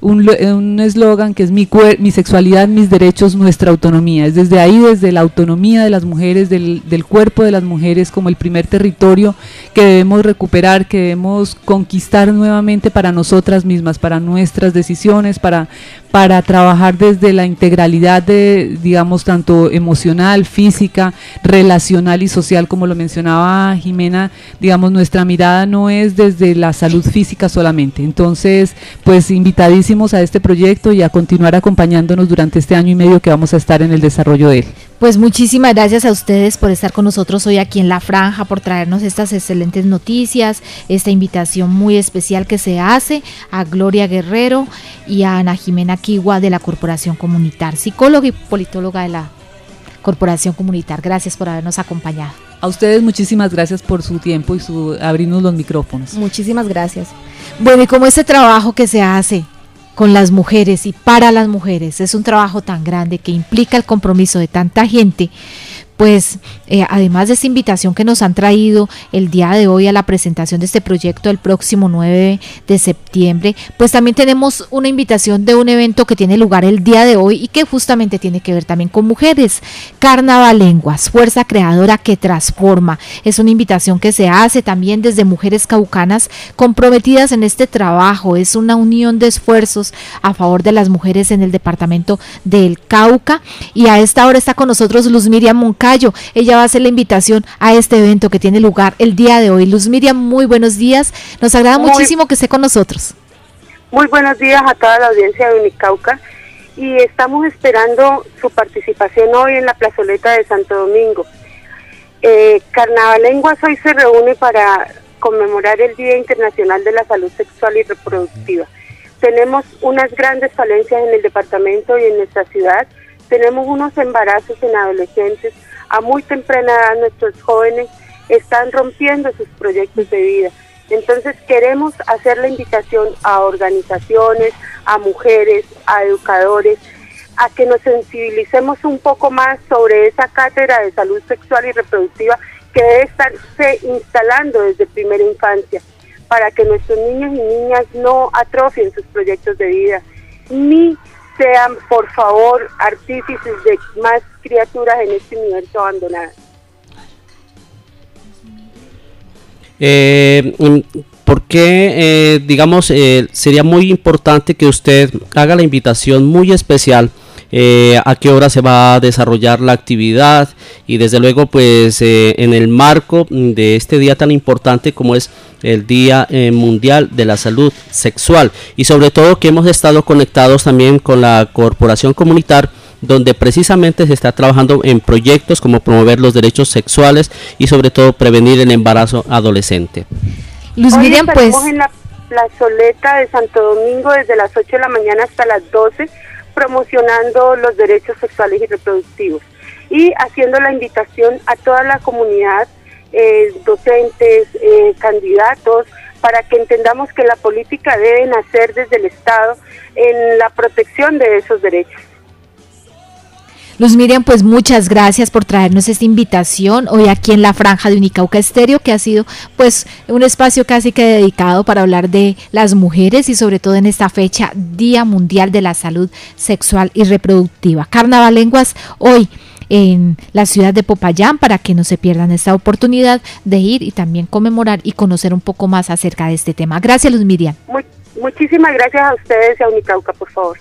un eslogan que es mi, mi sexualidad, mis derechos, nuestra autonomía. Es desde ahí, desde la autonomía de las mujeres, del, del cuerpo de las mujeres como el primer territorio que debemos recuperar, que debemos conquistar nuevamente para nosotras mismas, para nuestras decisiones, para, para trabajar desde la integralidad de, digamos, tanto emocional, física, relacional y social, como lo mencionaba Jimena. Digamos, nuestra mirada no es desde la salud física solamente. Entonces, pues invitadísimos a este proyecto y a continuar acompañándonos durante este año y medio que vamos a estar en el desarrollo de él. Pues muchísimas gracias a ustedes por estar con nosotros hoy aquí en La Franja, por traernos estas excelentes noticias, esta invitación muy especial que se hace a Gloria Guerrero y a Ana Jimena Quigua de la Corporación Comunitar, psicóloga y politóloga de la Corporación Comunitar. Gracias por habernos acompañado. A ustedes muchísimas gracias por su tiempo y su abrirnos los micrófonos. Muchísimas gracias. Bueno, y como este trabajo que se hace con las mujeres y para las mujeres es un trabajo tan grande que implica el compromiso de tanta gente, pues eh, además de esta invitación que nos han traído el día de hoy a la presentación de este proyecto el próximo nueve de septiembre, pues también tenemos una invitación de un evento que tiene lugar el día de hoy y que justamente tiene que ver también con mujeres. Carnavalenguas, fuerza creadora que transforma. Es una invitación que se hace también desde mujeres caucanas comprometidas en este trabajo. Es una unión de esfuerzos a favor de las mujeres en el departamento del Cauca, y a esta hora está con nosotros Luz Miriam Moncayo. Ella va a hacer la invitación a este evento que tiene lugar el día de hoy. Luz Miriam, muy buenos días. Nos agrada muy, muchísimo que esté con nosotros. Muy buenos días a toda la audiencia de Unicauca, y estamos esperando su participación hoy en la plazoleta de Santo Domingo. Eh, Carnavalenguas hoy se reúne para conmemorar el Día Internacional de la Salud Sexual y Reproductiva. Tenemos unas grandes falencias en el departamento y en nuestra ciudad. Tenemos unos embarazos en adolescentes. A muy temprana edad nuestros jóvenes están rompiendo sus proyectos de vida. Entonces queremos hacer la invitación a organizaciones, a mujeres, a educadores, a que nos sensibilicemos un poco más sobre esa cátedra de salud sexual y reproductiva que debe estarse instalando desde primera infancia, para que nuestros niños y niñas no atrofien sus proyectos de vida, ni sean, por favor, artífices de más criaturas en este universo abandonadas. Eh, ¿Por qué, eh, digamos, eh, sería muy importante que usted haga la invitación muy especial? Eh, a qué hora se va a desarrollar la actividad, y desde luego pues eh, en el marco de este día tan importante como es el Día eh, Mundial de la Salud Sexual, y sobre todo que hemos estado conectados también con la Corporación Comunitar, donde precisamente se está trabajando en proyectos como promover los derechos sexuales y sobre todo prevenir el embarazo adolescente. Luz Miriam, pues en la plazoleta de Santo Domingo desde las ocho de la mañana hasta las doce, promocionando los derechos sexuales y reproductivos. y haciendo la invitación a toda la comunidad, eh, docentes, eh, candidatos, para que entendamos que la política debe nacer desde el Estado en la protección de esos derechos. Luz Miriam, pues muchas gracias por traernos esta invitación hoy aquí en la Franja de Unicauca Estéreo, que ha sido pues un espacio casi que dedicado para hablar de las mujeres y sobre todo en esta fecha, Día Mundial de la Salud Sexual y Reproductiva. Carnavalenguas hoy en la ciudad de Popayán, para que no se pierdan esta oportunidad de ir y también conmemorar y conocer un poco más acerca de este tema. Gracias, Luz Miriam. Muy, muchísimas gracias a ustedes y a Unicauca, por favor.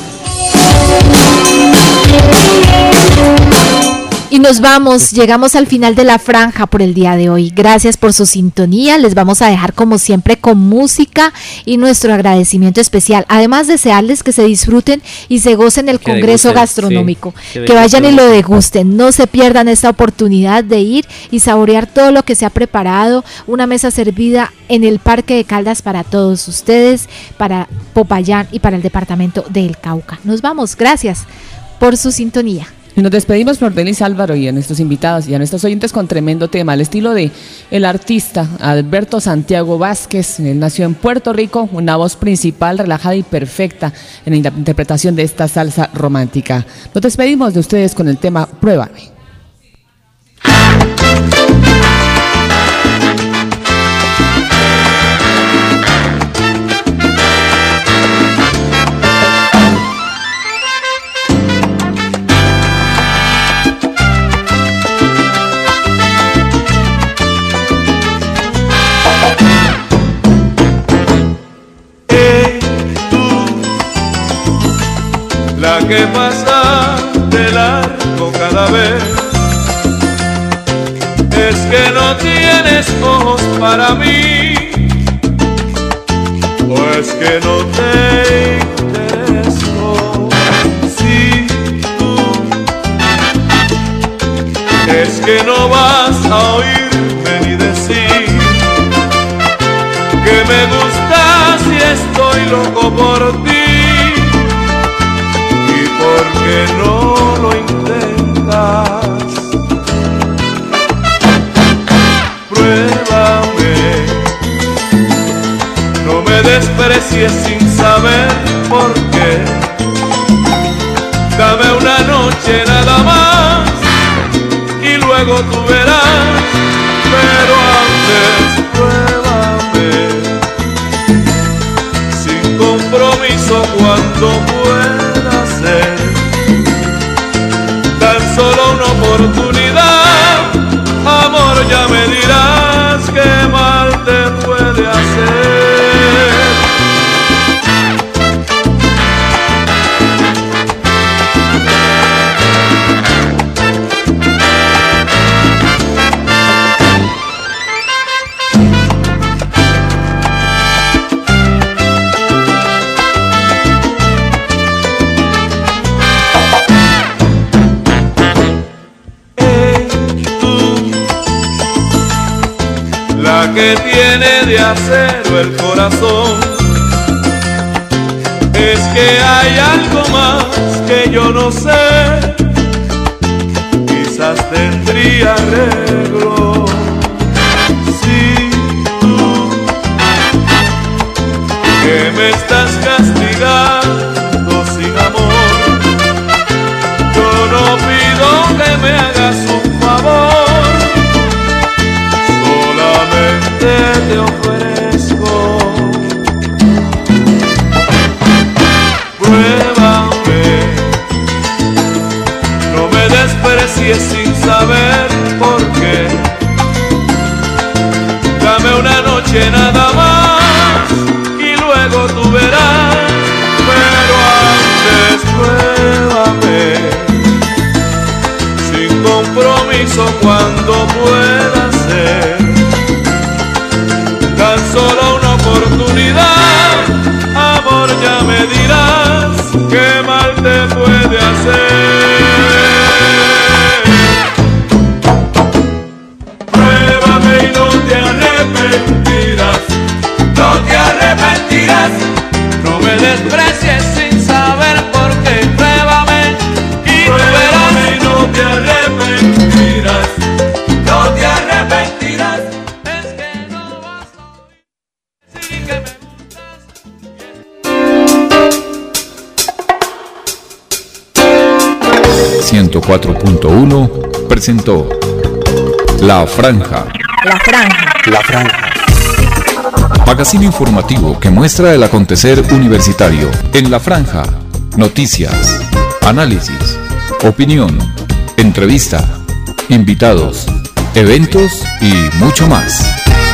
Y nos vamos, llegamos al final de la franja por el día de hoy. Gracias por su sintonía, les vamos a dejar como siempre con música y nuestro agradecimiento especial. Además desearles que se disfruten y se gocen el que Congreso degusten, Gastronómico, sí, que, que vayan y lo degusten. degusten, no se pierdan esta oportunidad de ir y saborear todo lo que se ha preparado, una mesa servida en el Parque de Caldas para todos ustedes, para Popayán y para el departamento del Cauca. Nos vamos, gracias por su sintonía. Y nos despedimos por Denis Álvaro y a nuestros invitados y a nuestros oyentes con tremendo tema, al estilo de el artista Alberto Santiago Vázquez. Él nació en Puerto Rico, una voz principal, relajada y perfecta en la interpretación de esta salsa romántica. Nos despedimos de ustedes con el tema Pruébame. La que pasa de largo cada vez, es que no tienes ojos para mí, o es que no te intereso. Si tú es que no vas a oírme ni decir que me gustas y estoy loco por ti, porque no lo intentas. Pruébame, no me desprecies sin saber por qué. Dame una noche nada más y luego tú verás, pero antes pruébame, sin compromiso cuando pueda ser. Tan solo una oportunidad, amor, ya me dirás qué mal te puede hacer. Que tiene de acero el corazón, es que hay algo más que yo no sé, quizás tendría arreglo. Si tú que me estás castigando sin amor, yo no pido que me hagas un favor, te ofrezco. Pruébame, no me desprecies sin saber por qué. Dame una noche nada más y luego tú verás, pero antes pruébame, sin compromiso cuando pueda ser. Tan solo una oportunidad, amor, ya me dirás qué mal te puede hacer. Pruébame y no te arrepentirás, no te arrepentirás. No me desprecies sin saber por qué. Pruébame y tú verás. Pruébame y no te arrepentirás. cuatro punto uno presentó La Franja. La Franja. La Franja. Magazine informativo que muestra el acontecer universitario en La Franja. Noticias, análisis, opinión, entrevista, invitados, eventos y mucho más.